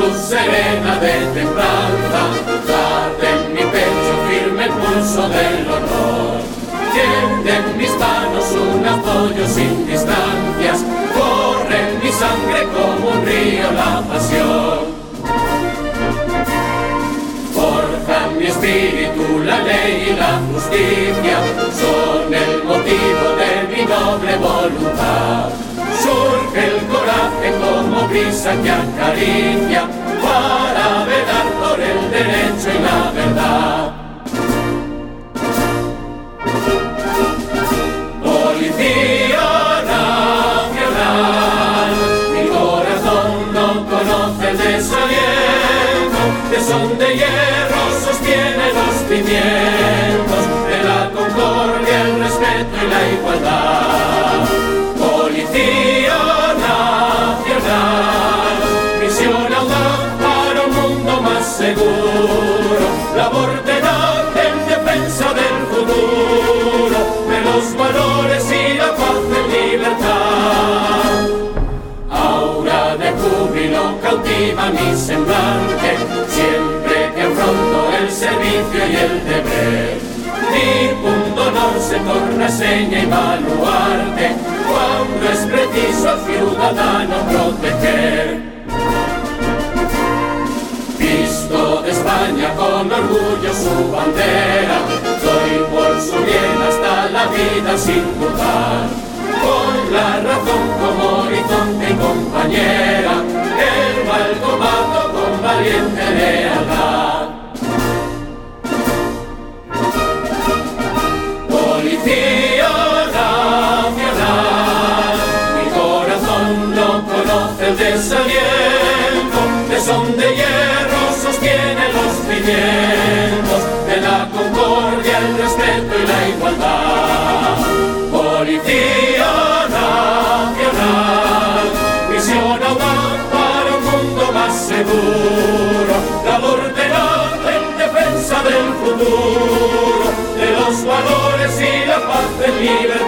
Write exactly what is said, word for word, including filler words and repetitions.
luz serena de templanza, arde en mi pecho firme el pulso del honor. Tiende en mis manos un apoyo sin distancias, corre en mi sangre como un río la pasión. Forja en mi espíritu la ley y la justicia, son el motivo de mi noble voluntad. Surge el coraje como brisa que acaricia, para velar por el derecho y la verdad. Policía nacional, mi corazón no conoce el desaliento, que son de hierro sostiene los cimientos de la concordia, el respeto y la igualdad. Policía nacional, misión audaz para un mundo más seguro, labor tenaz en defensa del futuro, de los valores y la paz en libertad. Aura de júbilo cautiva mi semblante, siempre que afronto el servicio y el deber. Mi punto honor se torna seña y baluarte, cuando es preciso al ciudadano proteger. Visto de España con orgullo su bandera, doy por su bien hasta la vida sin dudar. Con la razón como horizonte y compañera, el mal combato con valiente lealtad. Policía nacional, mi corazón no conoce el desaliento, tesón de hierro sostiene los cimientos de la concordia, el respeto y la igualdad. Policía nacional, misión audaz para un mundo más seguro, labor tenaz en defensa del futuro, de los valores y la paz en libertad.